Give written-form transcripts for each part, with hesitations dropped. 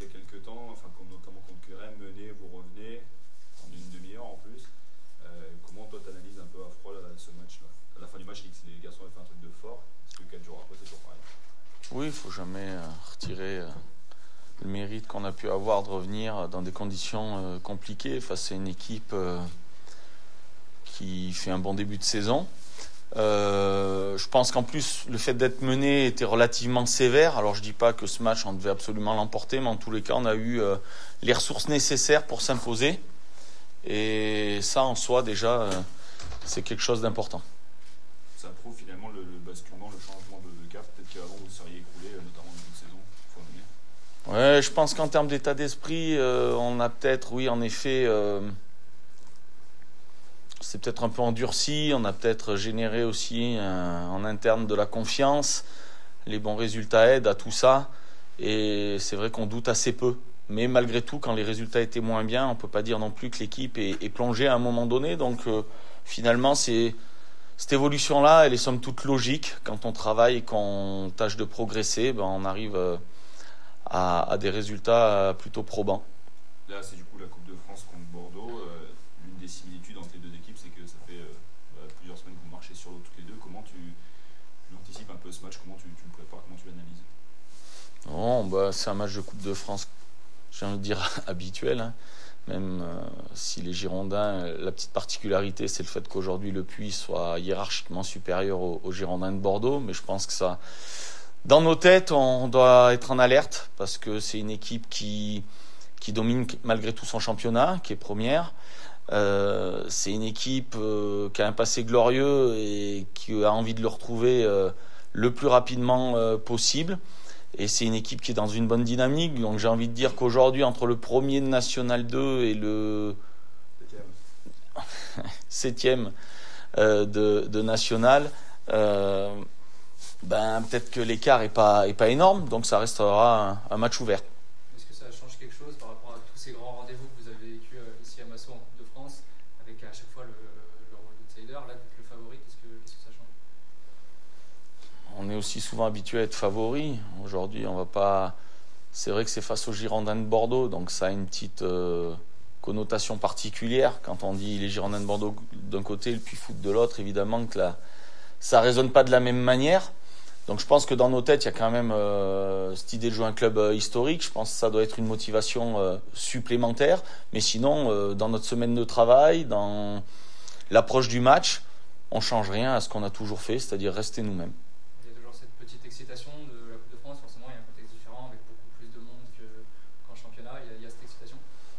il y a quelques temps, notamment contre Curem, mené, vous revenez, en une demi-heure en plus. Comment toi t'analyses un peu à froid ce match-là? À la fin du match, les garçons avaient fait un truc de fort. Est-ce que 4 jours après, c'est toujours pareil? Oui, il ne faut jamais retirer le mérite qu'on a pu avoir de revenir dans des conditions compliquées face à une équipe qui fait un bon début de saison. Je pense qu'en plus, le fait d'être mené était relativement sévère. Alors, je ne dis pas que ce match, on devait absolument l'emporter, mais en tous les cas, on a eu les ressources nécessaires pour s'imposer. Et ça, en soi, déjà, c'est quelque chose d'important. Ça prouve finalement le basculement, le changement de cap. Peut-être qu'avant, vous seriez écroulé, notamment au début de saison. Il faut revenir. Ouais, je pense qu'en termes d'état d'esprit, on a peut-être, oui, en effet... c'est peut-être un peu endurci, on a peut-être généré aussi en interne de la confiance, les bons résultats aident à tout ça, et c'est vrai qu'on doute assez peu. Mais malgré tout, quand les résultats étaient moins bien, on ne peut pas dire non plus que l'équipe est plongée à un moment donné. Donc finalement, cette évolution-là, elle est somme toute logique. Quand on travaille et qu'on tâche de progresser, on arrive à des résultats plutôt probants. Là, c'est du coup la Coupe de France contre Bordeaux. L'une des similitudes entre les deux équipes, c'est que ça fait plusieurs semaines que vous marchez sur l'eau toutes les deux. Comment tu anticipes un peu ce match? Comment tu le prépares? Comment tu l'analyses? Bon, c'est un match de Coupe de France, j'ai envie de dire, habituel. Hein. Même si les Girondins, la petite particularité, c'est le fait qu'aujourd'hui le Puy soit hiérarchiquement supérieur aux Girondins de Bordeaux. Mais je pense que ça, dans nos têtes, on doit être en alerte parce que c'est une équipe qui domine malgré tout son championnat, qui est première. C'est une équipe qui a un passé glorieux et qui a envie de le retrouver le plus rapidement possible. Et c'est une équipe qui est dans une bonne dynamique. Donc j'ai envie de dire qu'aujourd'hui, entre le premier de National 2 et le septième de National, peut-être que l'écart est pas énorme. Donc ça restera un match ouvert. Est-ce que ça change quelque chose par rapport à tous ces grands rendez-vous que vous avez vécu ici à Massot en Coupe de France, avec à chaque fois le rôle d'outsider, là, d'être le favori, qu'est-ce que ça change? On est aussi souvent habitué à être favori. Aujourd'hui, on va pas. C'est vrai que c'est face aux Girondins de Bordeaux, donc ça a une petite connotation particulière. Quand on dit les Girondins de Bordeaux d'un côté et le Puy Foot de l'autre, évidemment que là, ça résonne pas de la même manière. Donc je pense que dans nos têtes, il y a quand même cette idée de jouer un club historique. Je pense que ça doit être une motivation supplémentaire. Mais sinon, dans notre semaine de travail, dans l'approche du match, on ne change rien à ce qu'on a toujours fait, c'est-à-dire rester nous-mêmes. Il y a toujours cette petite excitation de la Coupe de France. Forcément, il y a un contexte différent avec beaucoup plus de monde qu'en championnat. Il y a cette excitation.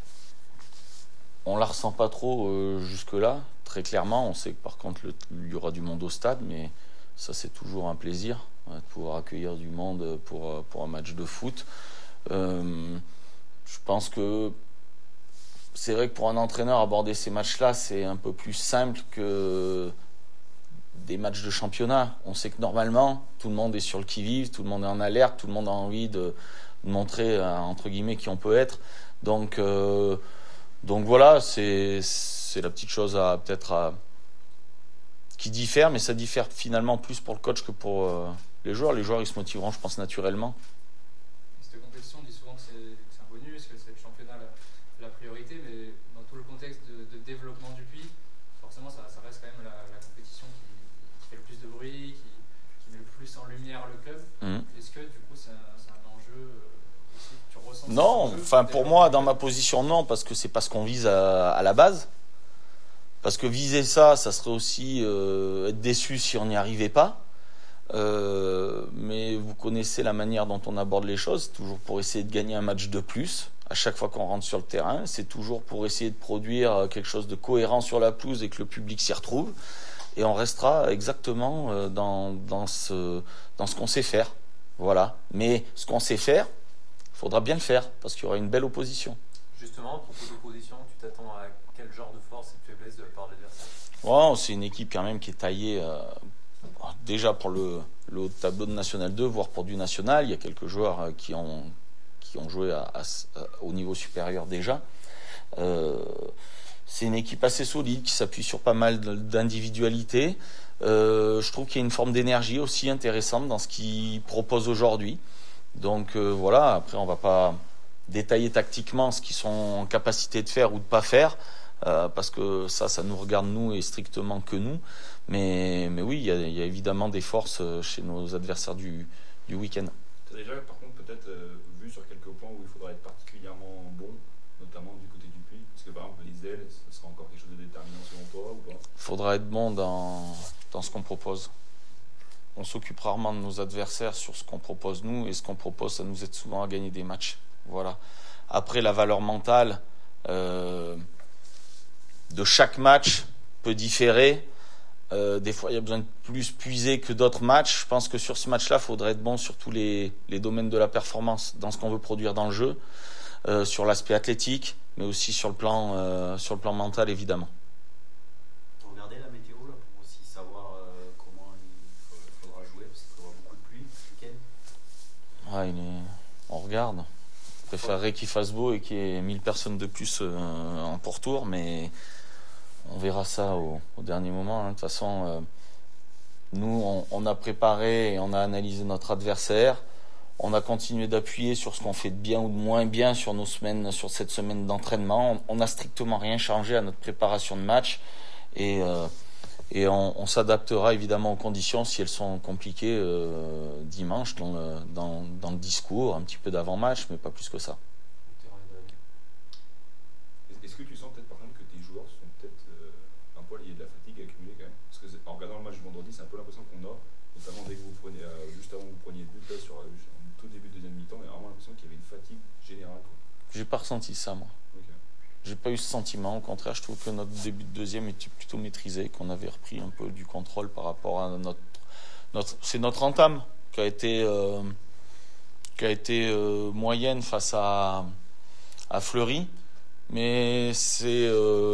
On la ressent pas trop jusque-là. Très clairement, on sait que par contre, il y aura du monde au stade, mais ça, c'est toujours un plaisir de pouvoir accueillir du monde pour un match de foot. Je pense que c'est vrai que pour un entraîneur, aborder ces matchs-là, c'est un peu plus simple que des matchs de championnat. On sait que normalement, tout le monde est sur le qui-vive, tout le monde est en alerte, tout le monde a envie de montrer, entre guillemets, qui on peut être. Donc voilà, c'est la petite chose qui diffère, mais ça diffère finalement plus pour le coach que pour les joueurs. Les joueurs, ils se motiveront, je pense, naturellement. Cette compétition, on dit souvent que c'est un bonus, que c'est le championnat la priorité, mais dans tout le contexte de développement du Puy, forcément, ça reste quand même la compétition qui fait le plus de bruit, qui met le plus en lumière le club. Est-ce que, du coup, c'est un enjeu aussi que tu ressens? Non, pour moi, dans ma position, non, parce que c'est pas ce qu'on vise à la base. Parce que viser ça serait aussi être déçu si on n'y arrivait pas. Mais vous connaissez la manière dont on aborde les choses, c'est toujours pour essayer de gagner un match de plus. À chaque fois qu'on rentre sur le terrain, c'est toujours pour essayer de produire quelque chose de cohérent sur la pelouse et que le public s'y retrouve. Et on restera exactement dans ce qu'on sait faire. Voilà. Mais ce qu'on sait faire, il faudra bien le faire, parce qu'il y aura une belle opposition. Justement, à propos d'opposition, tu t'attends à quel genre de force et de faiblesse de la part de l'adversaire? C'est une équipe quand même qui est taillée déjà pour le haut de tableau de National 2, voire pour du National. Il y a quelques joueurs qui ont joué au niveau supérieur déjà. C'est une équipe assez solide qui s'appuie sur pas mal d'individualités. Je trouve qu'il y a une forme d'énergie aussi intéressante dans ce qu'ils proposent aujourd'hui. Donc voilà, après on va pas détailler tactiquement ce qu'ils sont en capacité de faire ou de pas faire, parce que ça nous regarde nous et strictement que nous. Mais oui, il y a évidemment des forces chez nos adversaires du week-end. Tu as déjà, par contre, peut-être vu sur quelques points où il faudra être particulièrement bon, notamment du côté du Puy, parce que par exemple, les ailes, ce sera encore quelque chose de déterminant selon toi ou pas? Il faudra être bon dans ce qu'on propose. On s'occupe rarement de nos adversaires sur ce qu'on propose nous, et ce qu'on propose, ça nous aide souvent à gagner des matchs. Voilà. Après, la valeur mentale de chaque match peut différer. Des fois, il y a besoin de plus puiser que d'autres matchs. Je pense que sur ce match-là, il faudrait être bon sur tous les domaines de la performance, dans ce qu'on veut produire dans le jeu, sur l'aspect athlétique, mais aussi sur le plan mental, évidemment. Vous regardez la météo là, pour aussi savoir comment il faudra jouer, parce qu'il y aura beaucoup de pluie ce week-end. Ouais, on regarde. Je préférerais qu'il fasse beau et qu'il y ait 1000 personnes de plus en pourtour, mais on verra ça au dernier moment. De toute façon, nous, on a préparé et on a analysé notre adversaire. On a continué d'appuyer sur ce qu'on fait de bien ou de moins bien sur cette semaine d'entraînement. On n'a strictement rien changé à notre préparation de match. Et on s'adaptera évidemment aux conditions si elles sont compliquées dimanche dans le discours, un petit peu d'avant-match, mais pas plus que ça. Est-ce que tu sens peut-être par contre que tes joueurs sont peut-être un peu liés de la fatigue accumulée quand même? Parce que en regardant le match du vendredi, c'est un peu l'impression qu'on a, notamment dès que vous preniez, juste avant que vous preniez le but là, sur tout début de deuxième mi-temps, il y a vraiment l'impression qu'il y avait une fatigue générale, quoi. J'ai pas ressenti ça, moi. Okay. J'ai pas eu ce sentiment. Au contraire, je trouve que notre début de deuxième était plutôt maîtrisé, qu'on avait repris un peu du contrôle par rapport à c'est notre entame qui a été moyenne face à Fleury, mais c'est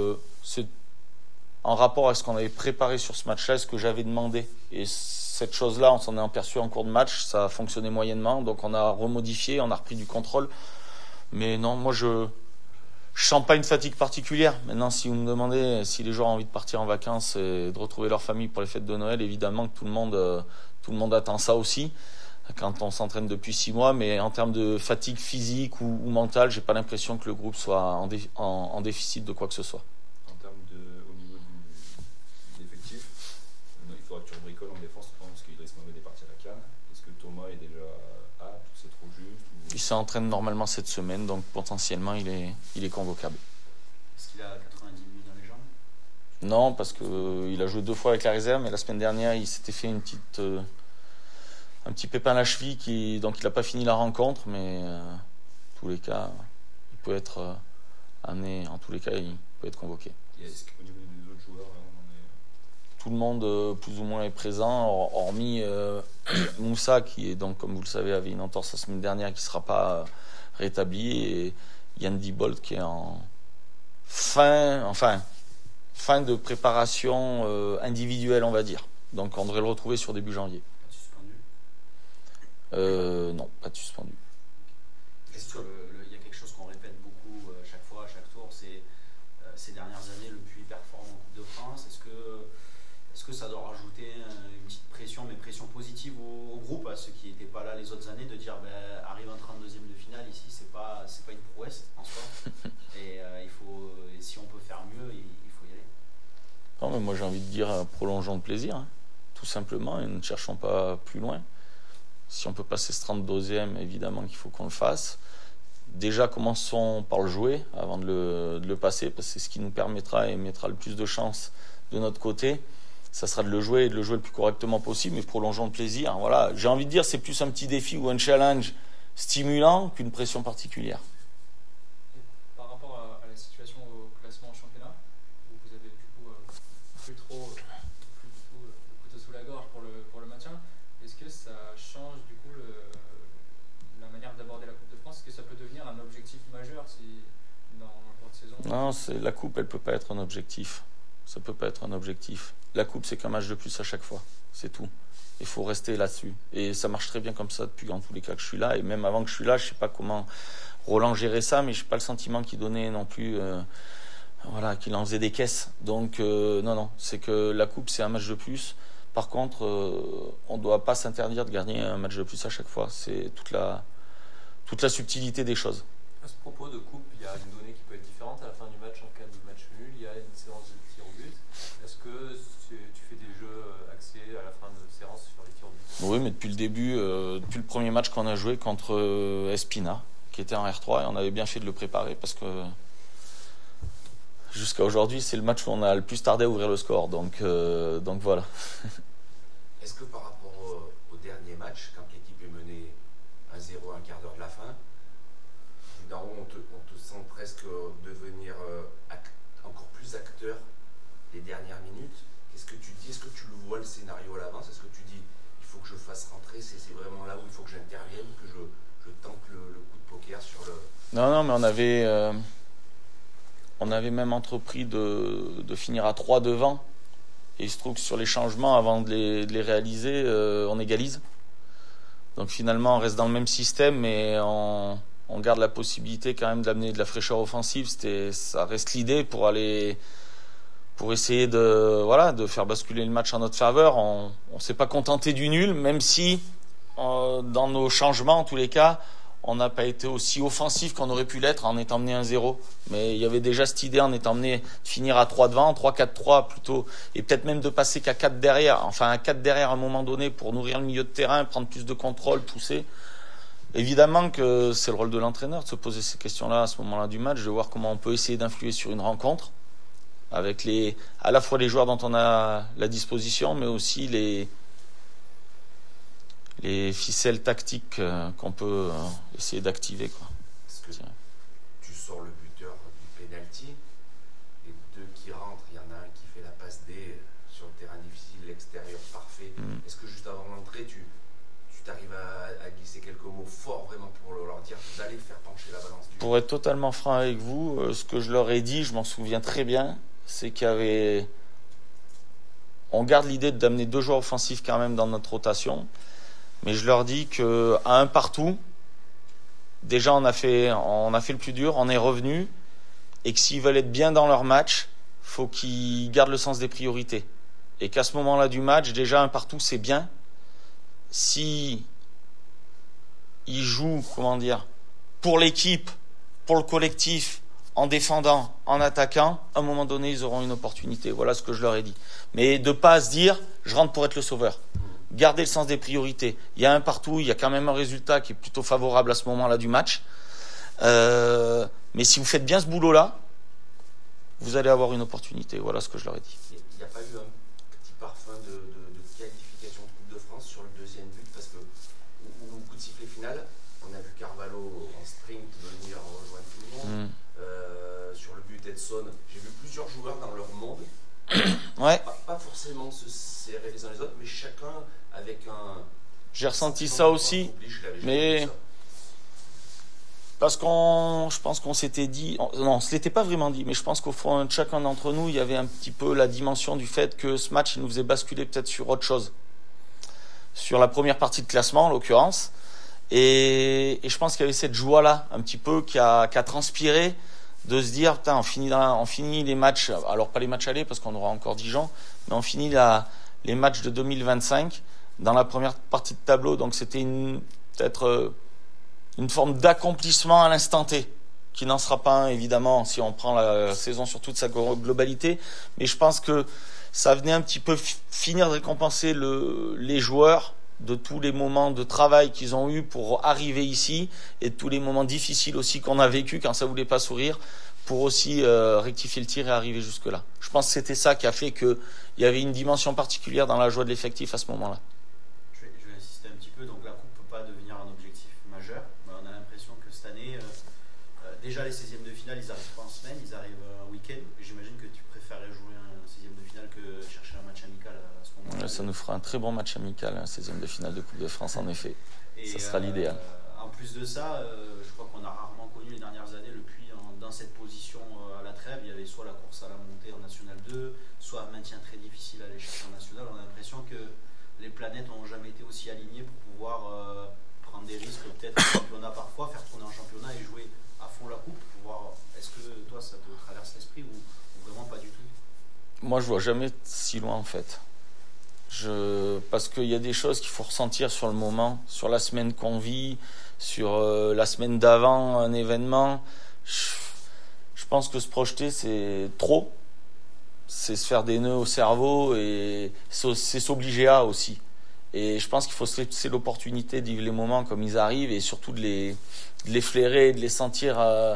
en rapport avec ce qu'on avait préparé sur ce match-là, ce que j'avais demandé. Et cette chose-là, on s'en est aperçu en cours de match, ça a fonctionné moyennement, donc on a remodifié, on a repris du contrôle. Mais non, moi je sens pas une fatigue particulière. Maintenant, si vous me demandez si les joueurs ont envie de partir en vacances et de retrouver leur famille pour les fêtes de Noël, évidemment que tout le monde attend ça aussi, quand on s'entraîne depuis 6 mois. Mais en termes de fatigue physique ou mentale, j'ai pas l'impression que le groupe soit en déficit de quoi que ce soit. En termes au niveau des effectifs, il faudra que tu rebricoles en défense, parce qu'Idriss Mohamed est parti à la CAN. Est-ce que Thomas est déjà apte ou c'est trop juste ou... Il s'entraîne normalement cette semaine, donc potentiellement il est convocable. Est-ce qu'il a 90 minutes dans les jambes? Non, parce qu'il a joué 2 fois avec la réserve, mais la semaine dernière il s'était fait un petit pépin à la cheville, donc il n'a pas fini la rencontre, mais en tous les cas, il peut être amené, en tous les cas, il peut être convoqué. Est-ce qu'au niveau des autres joueurs, là, on en est... Tout le monde, plus ou moins, est présent, hormis Moussa, qui est donc, comme vous le savez, avait une entorse la semaine dernière, qui ne sera pas rétabli, et Yann Dibold, qui est en fin de préparation individuelle, on va dire. Donc on devrait le retrouver sur début janvier. Pas suspendu? Non, pas de suspendu. Est-ce qu'il y a quelque chose qu'on répète beaucoup chaque fois, à chaque tour, c'est ces dernières années, le Puy performe en Coupe de France. Est-ce que ça doit rajouter une petite pression, mais pression positive au groupe, à ceux qui n'étaient pas là les autres années, de dire arrive en 32e de finale ici, c'est pas une prouesse en soi. Et si on peut faire mieux, il faut y aller. Non, mais moi j'ai envie de dire prolongeons le plaisir, hein, tout simplement, et ne cherchons pas plus loin. Si on peut passer ce 32e, évidemment qu'il faut qu'on le fasse. Déjà, commençons par le jouer avant de le passer, parce que c'est ce qui nous permettra et mettra le plus de chance de notre côté. Ça sera de le jouer et de le jouer le plus correctement possible, mais prolongeons le plaisir. Voilà. J'ai envie de dire c'est plus un petit défi ou un challenge stimulant qu'une pression particulière. Et par rapport à la situation au classement en championnat, où vous avez du coup plus du tout le couteau sous la gorge pour le maintien, est-ce que ça change du coup la manière d'aborder la Coupe de France? Est-ce que ça peut devenir un objectif majeur dans le cours de saison? Non, la coupe, elle peut pas être un objectif. Ça peut pas être un objectif. La coupe, c'est qu'un match de plus à chaque fois. C'est tout. Il faut rester là-dessus. Et ça marche très bien comme ça depuis en tous les cas que je suis là. Et même avant que je suis là, je sais pas comment Roland gérait ça, mais je n'ai pas le sentiment qu'il donnait non plus, qu'il en faisait des caisses. Donc non, c'est que la coupe, c'est un match de plus. Par contre, on ne doit pas s'interdire de gagner un match de plus à chaque fois. C'est toute la subtilité des choses. À ce propos de coupe, il y a une donnée qui peut être différente à la fin du match en cas de match nul. Il y a une séance de tir au but. Est-ce que tu fais des jeux axés à la fin de séance sur les tirs au but? Oui, mais depuis le début, depuis le premier match qu'on a joué contre Espina, qui était en R3, et on avait bien fait de le préparer parce que jusqu'à aujourd'hui, c'est le match où on a le plus tardé à ouvrir le score. Donc voilà. Est-ce que par rapport au dernier match, quand l'équipe est menée 1-0 à un quart d'heure de la fin, évidemment, on te sent presque devenir encore plus acteur des dernières minutes? Qu'est-ce que tu dis? Est-ce que tu le vois le scénario à l'avance? Est-ce que tu dis il faut que je fasse rentrer, c'est vraiment là où il faut que j'intervienne, que je tente le coup de poker sur le... Non, mais on avait même entrepris de finir à 3 devant. Et il se trouve que sur les changements, avant de les réaliser, on égalise. Donc finalement, on reste dans le même système, mais on garde la possibilité quand même d'amener de la fraîcheur offensive. Ça reste l'idée pour essayer de faire basculer le match en notre faveur. On s'est pas contenté du nul, même si dans nos changements, en tous les cas, on n'a pas été aussi offensif qu'on aurait pu l'être en étant mené 1-0. Mais il y avait déjà cette idée en étant mené de finir à 3 devant, 3-4-3 plutôt, et peut-être même de passer qu'à 4 derrière, enfin à 4 derrière à un moment donné pour nourrir le milieu de terrain, prendre plus de contrôle, pousser. Évidemment que c'est le rôle de l'entraîneur de se poser ces questions-là à ce moment-là du match, de voir comment on peut essayer d'influer sur une rencontre, avec à la fois les joueurs dont on a la disposition, mais aussi les ficelles tactiques qu'on peut essayer d'activer, quoi. Est-ce que tu sors le buteur du penalty, les deux qui rentrent, il y en a un qui fait la passe D sur le terrain difficile, l'extérieur parfait. Est-ce que juste avant l'entrée, tu t'arrives à glisser quelques mots forts vraiment pour leur dire vous allez faire pencher la balance du... Pour être totalement franc avec vous, ce que je leur ai dit, je m'en souviens très bien, c'est on garde l'idée d'amener 2 joueurs offensifs quand même dans notre rotation. Mais je leur dis qu'à un partout, déjà on a fait le plus dur, on est revenu, et que s'ils veulent être bien dans leur match, faut qu'ils gardent le sens des priorités. Et qu'à ce moment-là du match, déjà un partout c'est bien. Si ils jouent, pour l'équipe, pour le collectif, en défendant, en attaquant, à un moment donné ils auront une opportunité. Voilà ce que je leur ai dit. Mais de pas se dire, je rentre pour être le sauveur. Garder le sens des priorités. Il y a un partout, il y a quand même un résultat qui est plutôt favorable à ce moment-là du match. Mais si vous faites bien ce boulot-là, vous allez avoir une opportunité. Voilà ce que je leur ai dit. Il n'y a pas eu un petit parfum de qualification de Coupe de France sur le deuxième but, parce que au coup de sifflet final, on a vu Carvalho en sprint venir rejoindre tout le monde. Sur le but Edson, j'ai vu plusieurs joueurs dans leur monde. Ouais. Pas forcément se serrer les uns les autres, mais chacun avec un... J'ai ressenti ça aussi, mais parce je pense qu'on s'était dit, non, on se l'était pas vraiment dit, mais je pense qu'au fond de chacun d'entre nous, il y avait un petit peu la dimension du fait que ce match, il nous faisait basculer peut-être sur autre chose, sur la première partie de classement en l'occurrence, et je pense qu'il y avait cette joie-là, un petit peu, qui a transpiré, de se dire, putain, on finit les matchs, alors pas les matchs allés parce qu'on aura encore Dijon, mais on finit les matchs de 2025 dans la première partie de tableau. Donc c'était peut-être une forme d'accomplissement à l'instant T, qui n'en sera pas un, évidemment, si on prend la saison sur toute sa globalité. Mais je pense que ça venait un petit peu finir de récompenser les joueurs de tous les moments de travail qu'ils ont eu pour arriver ici, et de tous les moments difficiles aussi qu'on a vécu quand ça voulait pas sourire, pour aussi rectifier le tir et arriver jusque-là. Je pense que c'était ça qui a fait qu'il y avait une dimension particulière dans la joie de l'effectif à ce moment-là. Je vais insister un petit peu. Donc la Coupe ne peut pas devenir un objectif majeur. On a l'impression que cette année, déjà les 16e de finale, ils n'arrivent pas en semaine, ils arrivent un week-end. J'imagine que tu préférais jouer un 16e de finale que chercher un match amical à ce moment-là. Ça nous fera un très bon match amical, un 16e de finale de Coupe de France, en effet. Ça sera l'idéal. En plus de ça, je crois qu'on a rarement connu les dernières années le Puy dans cette position à la trêve. Il y avait soit la course à la montée en National 2, soit un maintien très difficile à aller chercher en National. On a l'impression que les planètes n'ont jamais été aussi alignées pour pouvoir prendre des risques, peut-être en championnat parfois, faire tourner en championnat et jouer à fond la coupe. Est-ce que toi, ça te traverse l'esprit ou vraiment pas du tout? Moi, je vois jamais si loin, en fait. Parce qu'il y a des choses qu'il faut ressentir sur le moment, sur la semaine qu'on vit, sur la semaine d'avant un événement. Je pense que se projeter, c'est trop. C'est se faire des nœuds au cerveau et c'est s'obliger à aussi. Et je pense qu'il faut se laisser l'opportunité de vivre les moments comme ils arrivent et surtout de les flairer, de les sentir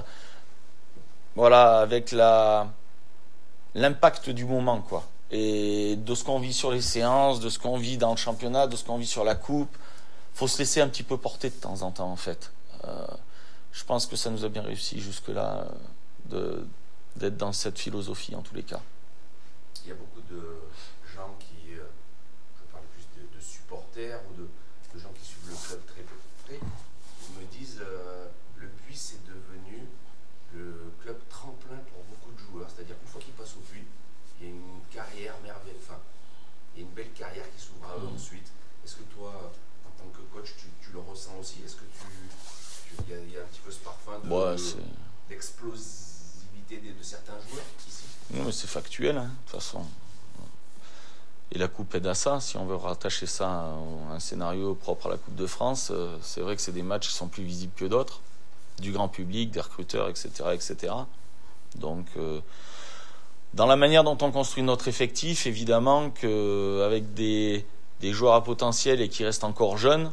avec l'impact du moment, quoi. Et de ce qu'on vit sur les séances, de ce qu'on vit dans le championnat, de ce qu'on vit sur la coupe. Faut se laisser un petit peu porter de temps en temps, en fait. Je pense que ça nous a bien réussi jusque-là d'être dans cette philosophie, en tous les cas. Il y a beaucoup de gens qui, je parle plus de supporters ou de gens qui suivent le club très peu près, qui me disent le Puy c'est devenu le club tremplin pour beaucoup de joueurs. C'est-à-dire qu'une fois qu'ils passent au Puy, il y a une carrière merveilleuse, enfin, il y a une belle carrière qui s'ouvre à eux ensuite. Est-ce que toi, en tant que coach, tu le ressens aussi? Est-ce que il y a un petit peu ce parfum d'explosivité de certains joueurs ici? Non, mais c'est factuel, hein, de toute façon. Et la Coupe aide à ça. Si on veut rattacher ça à un scénario propre à la Coupe de France, c'est vrai que c'est des matchs qui sont plus visibles que d'autres, du grand public, des recruteurs, etc. etc. Donc, dans la manière dont on construit notre effectif, évidemment qu'avec des joueurs à potentiel et qui restent encore jeunes,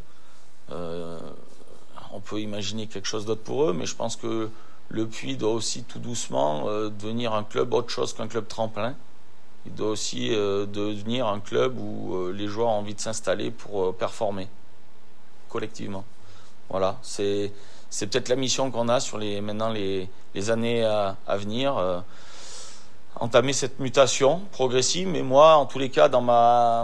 on peut imaginer quelque chose d'autre pour eux, mais je pense que le Puy doit aussi tout doucement devenir un club autre chose qu'un club tremplin. Il doit aussi devenir un club où les joueurs ont envie de s'installer pour performer collectivement. Voilà, c'est peut-être la mission qu'on a sur les années à venir. Entamer cette mutation progressive, mais moi, en tous les cas, dans ma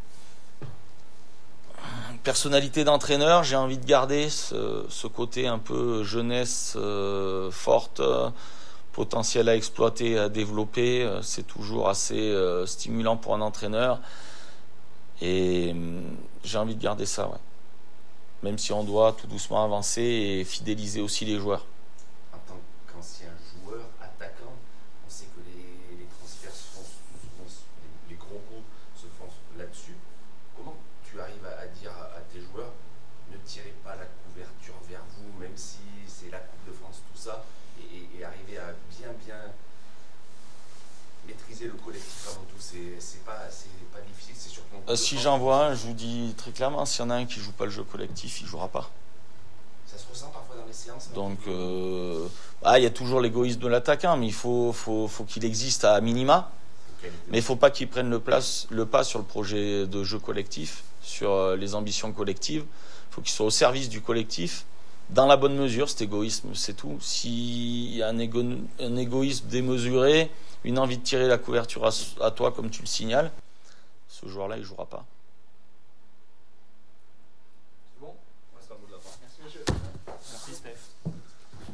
personnalité d'entraîneur, j'ai envie de garder ce côté un peu jeunesse forte, potentiel à exploiter, à développer. C'est toujours assez stimulant pour un entraîneur. Et j'ai envie de garder ça, ouais. Même si on doit tout doucement avancer et fidéliser aussi les joueurs. En tant qu'ancien joueur, attaquant, on sait que les transferts les gros coups se font là-dessus. Comment tu arrives à dire à tes joueurs, ne tirez pas la couverture vers vous, même si c'est la Coupe de France, tout ça, et arriver à bien maîtriser le collectif avant tout, c'est pas difficile, c'est surtout... Si j'en vois un, je vous dis très clairement, s'il y en a un qui joue pas le jeu collectif, il jouera pas. Ça se ressent parfois dans les séances. Donc, il y a toujours l'égoïsme de l'attaquant, mais il faut qu'il existe à minima. Mais il ne faut pas qu'il prenne le pas sur le projet de jeu collectif, sur les ambitions collectives. Il faut qu'il soit au service du collectif, dans la bonne mesure, cet égoïsme, c'est tout. S'il y a un égoïsme démesuré, une envie de tirer la couverture à toi, comme tu le signales, ce joueur-là, il ne jouera pas.